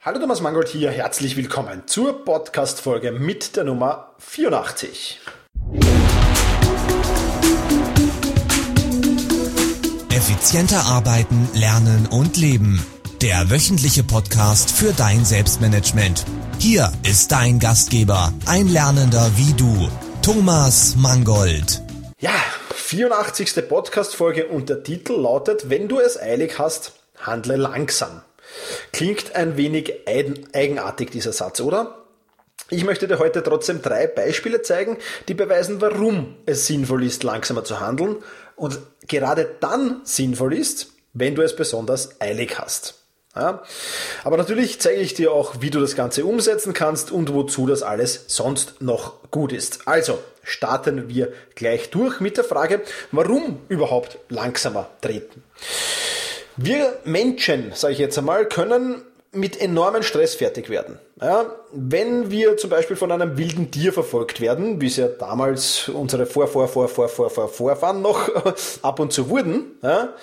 Hallo, Thomas Mangold hier, herzlich willkommen zur Podcast-Folge mit der Nummer 84. Effizienter arbeiten, lernen und leben. Der wöchentliche Podcast für dein Selbstmanagement. Hier ist dein Gastgeber, ein Lernender wie du, Thomas Mangold. Ja, 84. Podcast-Folge und der Titel lautet: Wenn du es eilig hast, handle langsam. Klingt ein wenig eigenartig, dieser Satz, oder? Ich möchte dir heute trotzdem 3 Beispiele zeigen, die beweisen, warum es sinnvoll ist, langsamer zu handeln und gerade dann sinnvoll ist, wenn du es besonders eilig hast. Ja? Aber natürlich zeige ich dir auch, wie du das Ganze umsetzen kannst und wozu das alles sonst noch gut ist. Also starten wir gleich durch mit der Frage, warum überhaupt langsamer treten. Wir Menschen, sage ich jetzt einmal, können mit enormen Stress fertig werden. Ja, wenn wir zum Beispiel von einem wilden Tier verfolgt werden, wie es ja damals unsere Vorfahren noch ab und zu wurden, ja,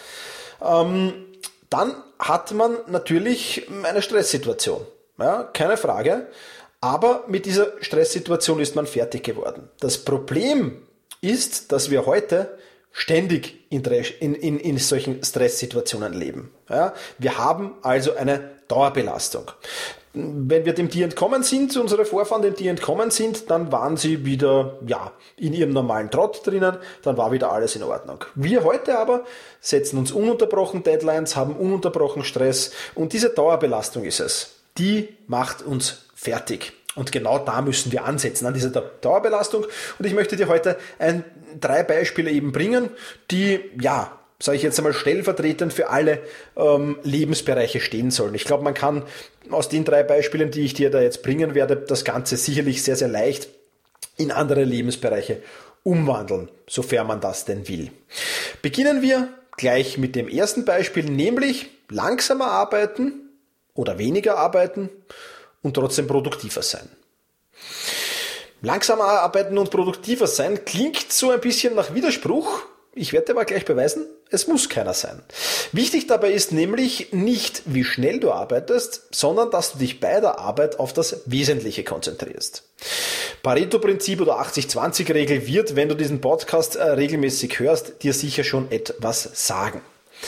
dann hat man natürlich eine Stresssituation. Ja, keine Frage. Aber mit dieser Stresssituation ist man fertig geworden. Das Problem ist, dass wir heute ständig in solchen Stresssituationen leben. Ja, wir haben also eine Dauerbelastung. Wenn wir dem Tier entkommen sind, unsere Vorfahren dem Tier entkommen sind, dann waren sie wieder in ihrem normalen Trott drinnen, dann war wieder alles in Ordnung. Wir heute aber setzen uns ununterbrochen Deadlines, haben ununterbrochen Stress und diese Dauerbelastung ist es. Die macht uns fertig. Und genau da müssen wir ansetzen, an dieser Dauerbelastung. Und ich möchte dir heute 3 Beispiele eben bringen, die, sage ich jetzt einmal, stellvertretend für alle Lebensbereiche stehen sollen. Ich glaube, man kann aus den 3 Beispielen, die ich dir da jetzt bringen werde, das Ganze sicherlich sehr, sehr leicht in andere Lebensbereiche umwandeln, sofern man das denn will. Beginnen wir gleich mit dem ersten Beispiel, nämlich langsamer arbeiten oder weniger arbeiten und trotzdem produktiver sein. Langsamer arbeiten und produktiver sein klingt so ein bisschen nach Widerspruch. Ich werde dir aber gleich beweisen, es muss keiner sein. Wichtig dabei ist nämlich nicht, wie schnell du arbeitest, sondern dass du dich bei der Arbeit auf das Wesentliche konzentrierst. Pareto-Prinzip oder 80-20-Regel wird, wenn du diesen Podcast regelmäßig hörst, dir sicher schon etwas sagen.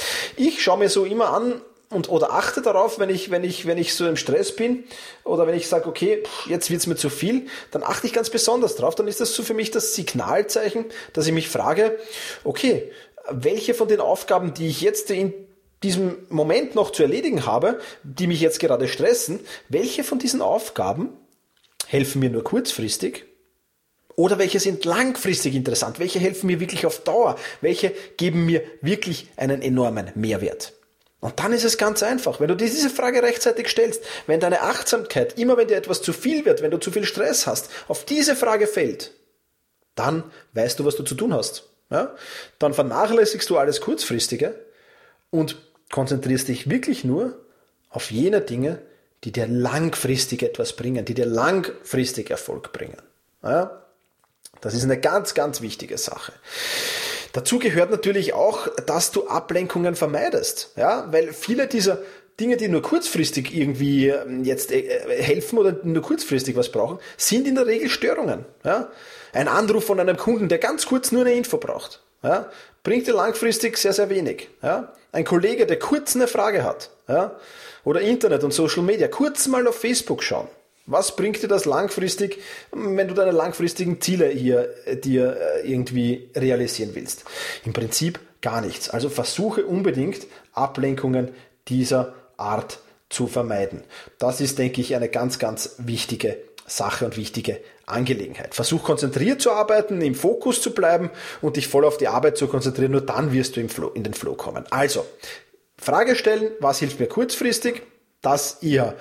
Ich schaue mir so immer an, oder achte darauf, wenn ich so im Stress bin oder wenn ich sage, okay, jetzt wird's mir zu viel, dann achte ich ganz besonders drauf. Dann ist das so für mich das Signalzeichen, dass ich mich frage, okay, welche von den Aufgaben, die ich jetzt in diesem Moment noch zu erledigen habe, die mich jetzt gerade stressen, welche von diesen Aufgaben helfen mir nur kurzfristig? Oder welche sind langfristig interessant? Welche helfen mir wirklich auf Dauer? Welche geben mir wirklich einen enormen Mehrwert? Und dann ist es ganz einfach, wenn du dir diese Frage rechtzeitig stellst, wenn deine Achtsamkeit, immer wenn dir etwas zu viel wird, wenn du zu viel Stress hast, auf diese Frage fällt, dann weißt du, was du zu tun hast. Ja? Dann vernachlässigst du alles Kurzfristige und konzentrierst dich wirklich nur auf jene Dinge, die dir langfristig etwas bringen, die dir langfristig Erfolg bringen. Ja? Das ist eine ganz, ganz wichtige Sache. Dazu gehört natürlich auch, dass du Ablenkungen vermeidest, ja, weil viele dieser Dinge, die nur kurzfristig irgendwie jetzt helfen oder nur kurzfristig was brauchen, sind in der Regel Störungen. Ja. Ein Anruf von einem Kunden, der ganz kurz nur eine Info braucht, ja, bringt dir langfristig sehr, sehr wenig. Ja. Ein Kollege, der kurz eine Frage hat, ja, oder Internet und Social Media, kurz mal auf Facebook schauen. Was bringt dir das langfristig, wenn du deine langfristigen Ziele hier dir irgendwie realisieren willst? Im Prinzip gar nichts. Also versuche unbedingt, Ablenkungen dieser Art zu vermeiden. Das ist, denke ich, eine ganz, ganz wichtige Sache und wichtige Angelegenheit. Versuch konzentriert zu arbeiten, im Fokus zu bleiben und dich voll auf die Arbeit zu konzentrieren. Nur dann wirst du in den Flow kommen. Also, Frage stellen, was hilft mir kurzfristig? Das eher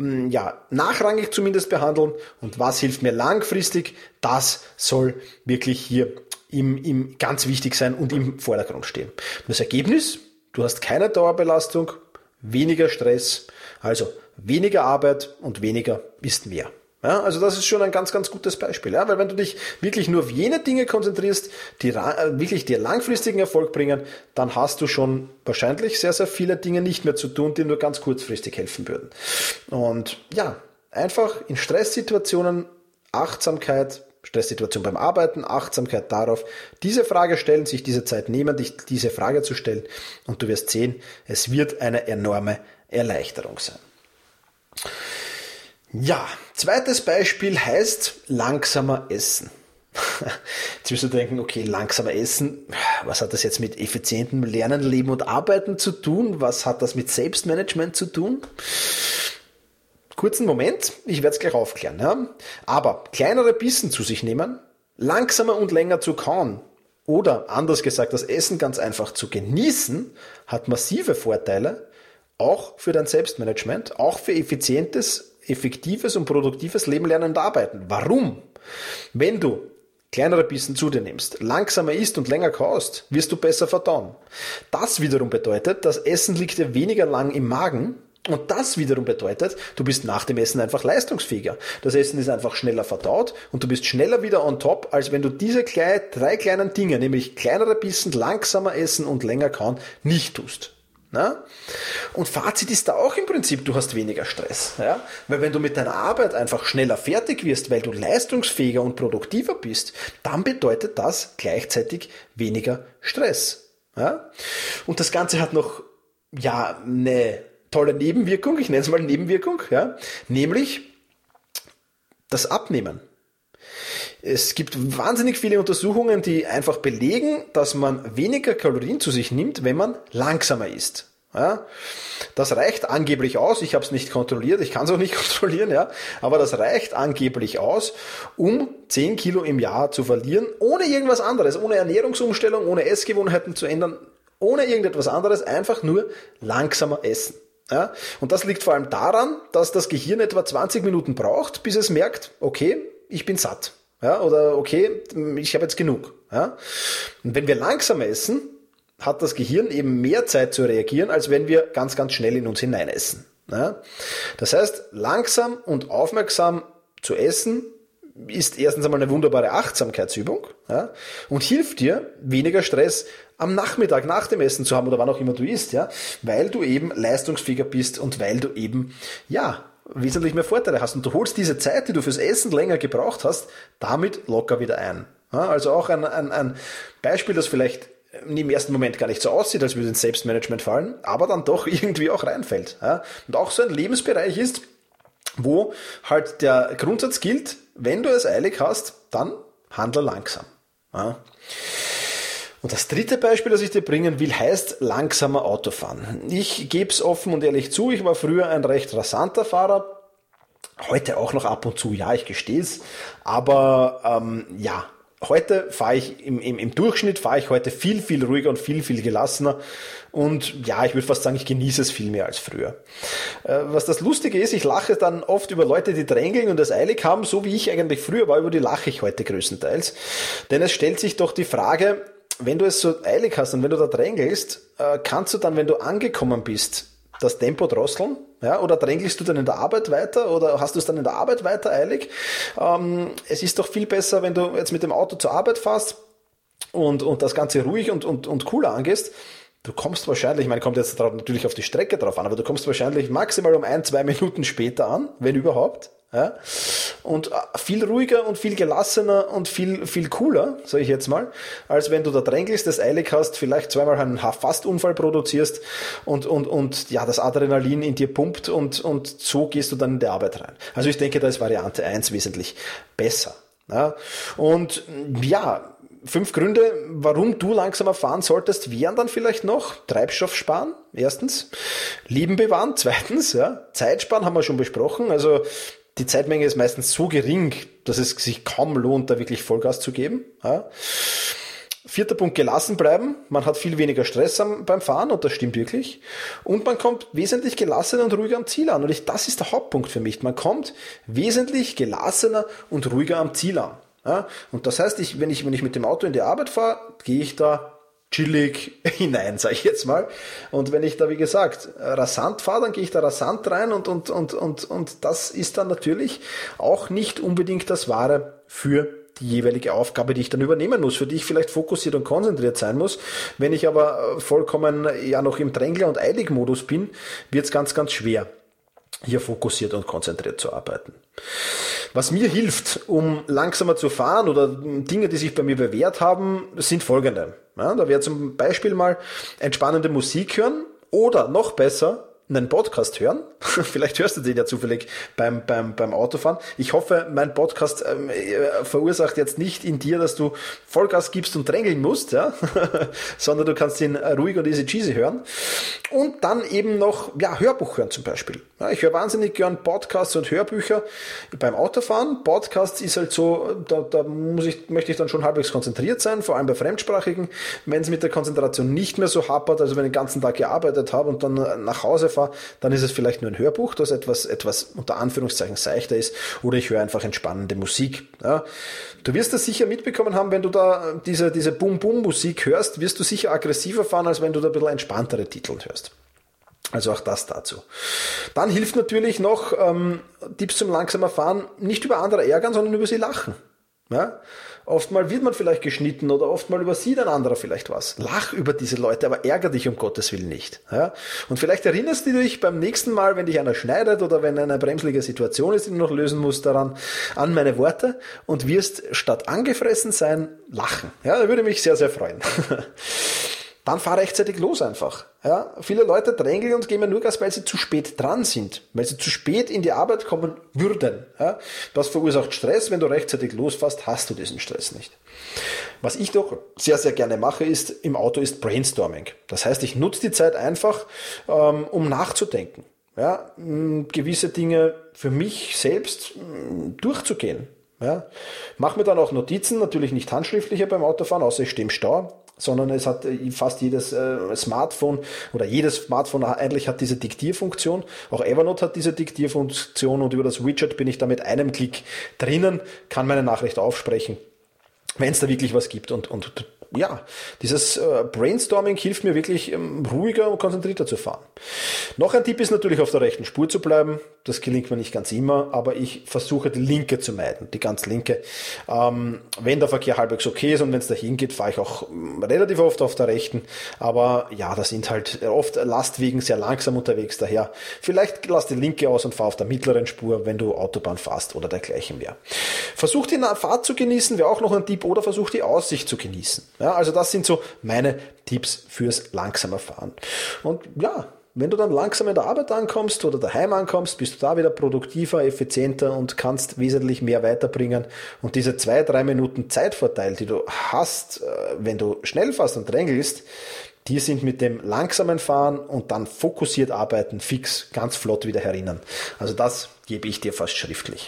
nachrangig zumindest behandeln und was hilft mir langfristig, das soll wirklich hier im ganz wichtig sein und im Vordergrund stehen. Und das Ergebnis, du hast keine Dauerbelastung, weniger Stress, also weniger Arbeit und weniger ist mehr. Ja, also das ist schon ein ganz, ganz gutes Beispiel, ja, weil wenn du dich wirklich nur auf jene Dinge konzentrierst, die wirklich dir langfristigen Erfolg bringen, dann hast du schon wahrscheinlich sehr, sehr viele Dinge nicht mehr zu tun, die nur ganz kurzfristig helfen würden. Und ja, einfach in Stresssituationen Achtsamkeit, Stresssituation beim Arbeiten, Achtsamkeit darauf, diese Frage stellen, sich diese Zeit nehmen, dich diese Frage zu stellen und du wirst sehen, es wird eine enorme Erleichterung sein. Ja, zweites Beispiel heißt langsamer essen. Jetzt wirst du denken, okay, langsamer essen, was hat das jetzt mit effizientem Lernen, Leben und Arbeiten zu tun? Was hat das mit Selbstmanagement zu tun? Kurzen Moment, ich werde es gleich aufklären. Ja? Aber kleinere Bissen zu sich nehmen, langsamer und länger zu kauen oder anders gesagt, das Essen ganz einfach zu genießen, hat massive Vorteile, auch für dein Selbstmanagement, auch für effizientes, effektives und produktives Leben, Lernen und Arbeiten. Warum? Wenn du kleinere Bissen zu dir nimmst, langsamer isst und länger kaust, wirst du besser verdauen. Das wiederum bedeutet, das Essen liegt dir weniger lang im Magen und das wiederum bedeutet, du bist nach dem Essen einfach leistungsfähiger. Das Essen ist einfach schneller verdaut und du bist schneller wieder on top, als wenn du diese drei kleinen Dinge, nämlich kleinere Bissen, langsamer essen und länger kauen, nicht tust. Na? Und Fazit ist da auch im Prinzip, du hast weniger Stress. Ja? Weil wenn du mit deiner Arbeit einfach schneller fertig wirst, weil du leistungsfähiger und produktiver bist, dann bedeutet das gleichzeitig weniger Stress. Ja? Und das Ganze hat noch eine tolle Nebenwirkung, ich nenne es mal Nebenwirkung, ja? Nämlich das Abnehmen. Es gibt wahnsinnig viele Untersuchungen, die einfach belegen, dass man weniger Kalorien zu sich nimmt, wenn man langsamer isst. Ja, das reicht angeblich aus, ich habe es nicht kontrolliert, ich kann es auch nicht kontrollieren, ja, aber das reicht angeblich aus, um 10 Kilo im Jahr zu verlieren, ohne irgendwas anderes, ohne Ernährungsumstellung, ohne Essgewohnheiten zu ändern, ohne irgendetwas anderes, einfach nur langsamer essen. Ja, und das liegt vor allem daran, dass das Gehirn etwa 20 Minuten braucht, bis es merkt, okay, ich bin satt. Ja, oder okay, ich habe jetzt genug. Ja? Und wenn wir langsamer essen, hat das Gehirn eben mehr Zeit zu reagieren, als wenn wir ganz, ganz schnell in uns hineinessen. Ja? Das heißt, langsam und aufmerksam zu essen ist erstens einmal eine wunderbare Achtsamkeitsübung, ja? Und hilft dir, weniger Stress am Nachmittag nach dem Essen zu haben oder wann auch immer du isst, ja? Weil du eben leistungsfähiger bist und weil du eben, wesentlich mehr Vorteile hast. Und du holst diese Zeit, die du fürs Essen länger gebraucht hast, damit locker wieder ein. Ja, also auch ein Beispiel, das vielleicht im ersten Moment gar nicht so aussieht, als würde ins Selbstmanagement fallen, aber dann doch irgendwie auch reinfällt. Ja. Und auch so ein Lebensbereich ist, wo halt der Grundsatz gilt, wenn du es eilig hast, dann handle langsam. Ja. Und das dritte Beispiel, das ich dir bringen will, heißt langsamer Autofahren. Ich gebe es offen und ehrlich zu, ich war früher ein recht rasanter Fahrer, heute auch noch ab und zu, ja, ich gestehe es, aber heute fahre ich, im Durchschnitt fahre ich heute viel, viel ruhiger und viel, viel gelassener und ja, ich würde fast sagen, ich genieße es viel mehr als früher. Was das Lustige ist, ich lache dann oft über Leute, die drängeln und es eilig haben, so wie ich eigentlich früher war, über die lache ich heute größtenteils, denn es stellt sich doch die Frage, wenn du es so eilig hast und wenn du da drängelst, kannst du dann, wenn du angekommen bist, das Tempo drosseln? Ja? Oder drängelst du dann in der Arbeit weiter oder hast du es dann in der Arbeit weiter eilig? Es ist doch viel besser, wenn du jetzt mit dem Auto zur Arbeit fährst und das Ganze ruhig und cooler angehst. Du kommst wahrscheinlich, kommt jetzt natürlich auf die Strecke drauf an, aber du kommst wahrscheinlich maximal um 1-2 Minuten später an, wenn überhaupt. Ja? Und viel ruhiger und viel gelassener und viel, viel cooler, sage ich jetzt mal, als wenn du da drängelst, das eilig hast, vielleicht zweimal einen Fastunfall produzierst und das Adrenalin in dir pumpt und so gehst du dann in die Arbeit rein. Also ich denke, da ist Variante 1 wesentlich besser. Ja? Und 5 Gründe, warum du langsamer fahren solltest, wären dann vielleicht noch Treibstoff sparen, erstens, Leben bewahren, zweitens, Zeit sparen haben wir schon besprochen, also die Zeitmenge ist meistens so gering, dass es sich kaum lohnt, da wirklich Vollgas zu geben. Ja. 4. Punkt, gelassen bleiben. Man hat viel weniger Stress beim Fahren und das stimmt wirklich. Und man kommt wesentlich gelassener und ruhiger am Ziel an. Und das ist der Hauptpunkt für mich. Man kommt wesentlich gelassener und ruhiger am Ziel an. Ja. Und das heißt, wenn ich mit dem Auto in die Arbeit fahre, gehe ich da chillig hinein, sage ich jetzt mal. Und wenn ich da, wie gesagt, rasant fahre, dann gehe ich da rasant rein und das ist dann natürlich auch nicht unbedingt das Wahre für die jeweilige Aufgabe, die ich dann übernehmen muss, für die ich vielleicht fokussiert und konzentriert sein muss. Wenn ich aber vollkommen ja noch im Drängler- und Eilig-Modus bin, wird es ganz, ganz schwer, hier fokussiert und konzentriert zu arbeiten. Was mir hilft, um langsamer zu fahren oder Dinge, die sich bei mir bewährt haben, sind folgende. Ja, da wäre zum Beispiel mal entspannende Musik hören oder noch besser einen Podcast hören. Vielleicht hörst du den ja zufällig beim Autofahren. Ich hoffe, mein Podcast verursacht jetzt nicht in dir, dass du Vollgas gibst und drängeln musst, ja? Sondern du kannst ihn ruhig und easy cheesy hören. Und dann eben noch Hörbuch hören zum Beispiel. Ja, ich höre wahnsinnig gern Podcasts und Hörbücher beim Autofahren. Podcasts ist halt so, da möchte ich dann schon halbwegs konzentriert sein, vor allem bei Fremdsprachigen. Wenn es mit der Konzentration nicht mehr so hapert, also wenn ich den ganzen Tag gearbeitet habe und dann nach Hause fahre, dann ist es vielleicht nur ein Hörbuch, das etwas unter Anführungszeichen seichter ist, oder ich höre einfach entspannende Musik. Ja. Du wirst das sicher mitbekommen haben, wenn du da diese Boom-Boom-Musik hörst, wirst du sicher aggressiver fahren, als wenn du da ein bisschen entspanntere Titel hörst. Also auch das dazu. Dann hilft natürlich noch Tipps zum langsamer Fahren, nicht über andere ärgern, sondern über sie lachen. Ja? Oftmal wird man vielleicht geschnitten oder oftmal übersieht ein anderer vielleicht was. Lach über diese Leute, aber ärger dich um Gottes Willen nicht. Ja? Und vielleicht erinnerst du dich beim nächsten Mal, wenn dich einer schneidet oder wenn eine bremsliche Situation ist, die du noch lösen musst, daran an meine Worte und wirst statt angefressen sein, lachen. Ja, da würde mich sehr, sehr freuen. Dann fahr rechtzeitig los einfach. Ja, viele Leute drängeln und geben nur Gas, weil sie zu spät dran sind, weil sie zu spät in die Arbeit kommen würden. Ja, das verursacht Stress. Wenn du rechtzeitig losfährst, hast du diesen Stress nicht. Was ich doch sehr, sehr gerne mache, im Auto ist Brainstorming. Das heißt, ich nutze die Zeit einfach, um nachzudenken. Ja, gewisse Dinge für mich selbst durchzugehen. Ja, mach mir dann auch Notizen, natürlich nicht handschriftliche beim Autofahren, außer ich stehe im Stau, sondern es hat fast jedes Smartphone oder jedes Smartphone eigentlich hat diese Diktierfunktion. Auch Evernote hat diese Diktierfunktion und über das Widget bin ich da mit einem Klick drinnen, kann meine Nachricht aufsprechen, wenn es da wirklich was gibt. Und ja, dieses Brainstorming hilft mir wirklich ruhiger und konzentrierter zu fahren. Noch ein Tipp ist natürlich, auf der rechten Spur zu bleiben. Das gelingt mir nicht ganz immer, aber ich versuche die linke zu meiden, die ganz linke. Wenn der Verkehr halbwegs okay ist und wenn es dahin geht, fahre ich auch relativ oft auf der rechten. Aber ja, da sind halt oft Lastwagen sehr langsam unterwegs, daher vielleicht lass die linke aus und fahr auf der mittleren Spur, wenn du Autobahn fährst oder dergleichen mehr. Versuch die Fahrt zu genießen, wäre auch noch ein Tipp, oder versuch die Aussicht zu genießen. Ja, also das sind so meine Tipps fürs langsamer Fahren. Und ja, wenn du dann langsam in der Arbeit ankommst oder daheim ankommst, bist du da wieder produktiver, effizienter und kannst wesentlich mehr weiterbringen. Und diese 2-3 Minuten Zeitvorteil, die du hast, wenn du schnell fährst und drängelst, die sind mit dem langsamen Fahren und dann fokussiert arbeiten fix ganz flott wieder herinnen. Also das gebe ich dir fast schriftlich.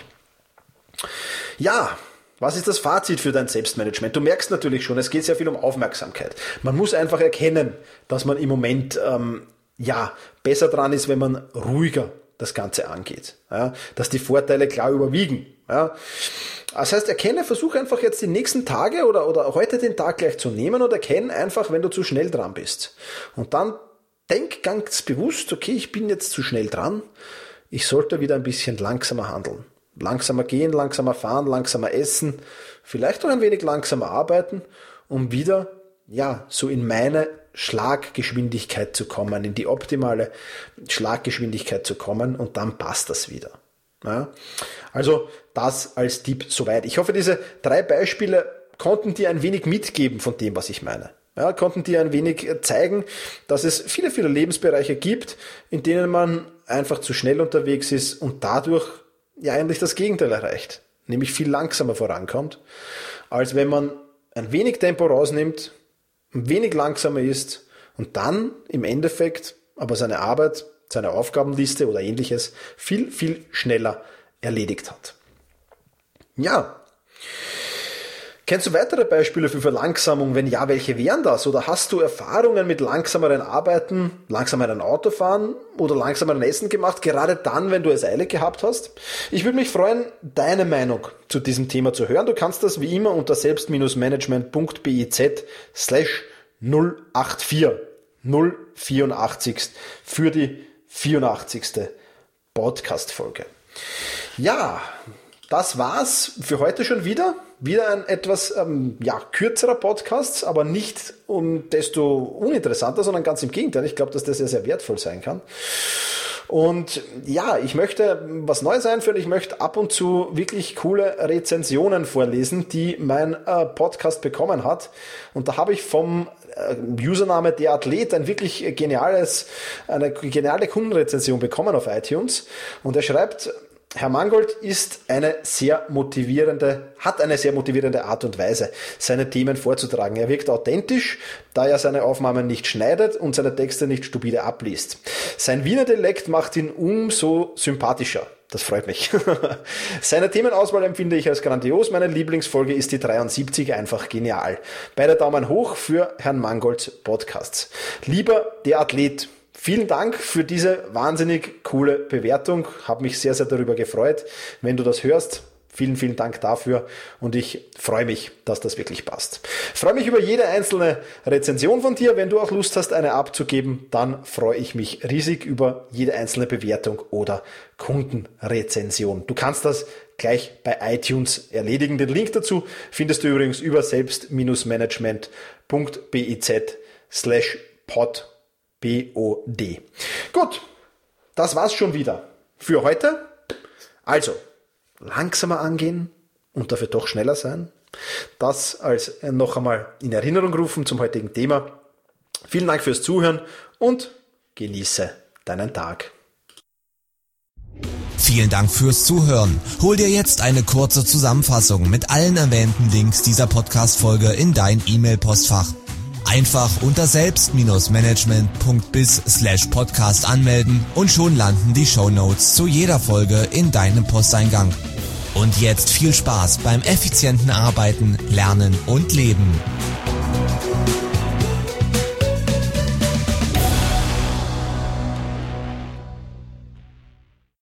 Ja, was ist das Fazit für dein Selbstmanagement? Du merkst natürlich schon, es geht sehr viel um Aufmerksamkeit. Man muss einfach erkennen, dass man im Moment besser dran ist, wenn man ruhiger das Ganze angeht. Ja, dass die Vorteile klar überwiegen. Ja. Das heißt, versuche einfach jetzt die nächsten Tage oder heute den Tag gleich zu nehmen und erkenne einfach, wenn du zu schnell dran bist. Und dann denk ganz bewusst, okay, ich bin jetzt zu schnell dran, ich sollte wieder ein bisschen langsamer handeln. Langsamer gehen, langsamer fahren, langsamer essen, vielleicht auch ein wenig langsamer arbeiten, um wieder so in meine Schlaggeschwindigkeit zu kommen, in die optimale Schlaggeschwindigkeit zu kommen, und dann passt das wieder. Ja? Also das als Tipp soweit. Ich hoffe, diese 3 Beispiele konnten dir ein wenig mitgeben von dem, was ich meine. Ja, konnten dir ein wenig zeigen, dass es viele, viele Lebensbereiche gibt, in denen man einfach zu schnell unterwegs ist und dadurch eigentlich das Gegenteil erreicht, nämlich viel langsamer vorankommt, als wenn man ein wenig Tempo rausnimmt, ein wenig langsamer ist und dann im Endeffekt aber seine Arbeit, seine Aufgabenliste oder ähnliches viel, viel schneller erledigt hat. Ja. Kennst du weitere Beispiele für Verlangsamung? Wenn ja, welche wären das? Oder hast du Erfahrungen mit langsameren Arbeiten, langsameren Autofahren oder langsameren Essen gemacht, gerade dann, wenn du es eilig gehabt hast? Ich würde mich freuen, deine Meinung zu diesem Thema zu hören. Du kannst das wie immer unter selbst-management.biz/ 084 084 für die 84. Podcast-Folge. Ja, das war's für heute schon wieder. Wieder ein etwas kürzerer Podcast, aber nicht desto uninteressanter, sondern ganz im Gegenteil. Ich glaube, dass das sehr, sehr wertvoll sein kann. Und ja, ich möchte was Neues einführen. Ich möchte ab und zu wirklich coole Rezensionen vorlesen, die mein Podcast bekommen hat. Und da habe ich vom Username der Athlet eine geniale Kundenrezension bekommen auf iTunes. Und er schreibt: Herr Mangold hat eine sehr motivierende Art und Weise, seine Themen vorzutragen. Er wirkt authentisch, da er seine Aufnahmen nicht schneidet und seine Texte nicht stupide abliest. Sein Wiener Dialekt macht ihn umso sympathischer. Das freut mich. Seine Themenauswahl empfinde ich als grandios. Meine Lieblingsfolge ist die 73, einfach genial. Beide Daumen hoch für Herrn Mangolds Podcasts. Lieber der Athlet, vielen Dank für diese wahnsinnig coole Bewertung. Habe mich sehr, sehr darüber gefreut. Wenn du das hörst, vielen, vielen Dank dafür und ich freue mich, dass das wirklich passt. Ich freue mich über jede einzelne Rezension von dir. Wenn du auch Lust hast, eine abzugeben, dann freue ich mich riesig über jede einzelne Bewertung oder Kundenrezension. Du kannst das gleich bei iTunes erledigen. Den Link dazu findest du übrigens über selbst-management.biz/pod. BOD. Gut, das war's schon wieder für heute. Also, langsamer angehen und dafür doch schneller sein. Das als noch einmal in Erinnerung rufen zum heutigen Thema. Vielen Dank fürs Zuhören und genieße deinen Tag. Vielen Dank fürs Zuhören. Hol dir jetzt eine kurze Zusammenfassung mit allen erwähnten Links dieser Podcast-Folge in dein E-Mail-Postfach. Einfach unter selbst-management.biz/podcast anmelden und schon landen die Shownotes zu jeder Folge in deinem Posteingang. Und jetzt viel Spaß beim effizienten Arbeiten, Lernen und Leben.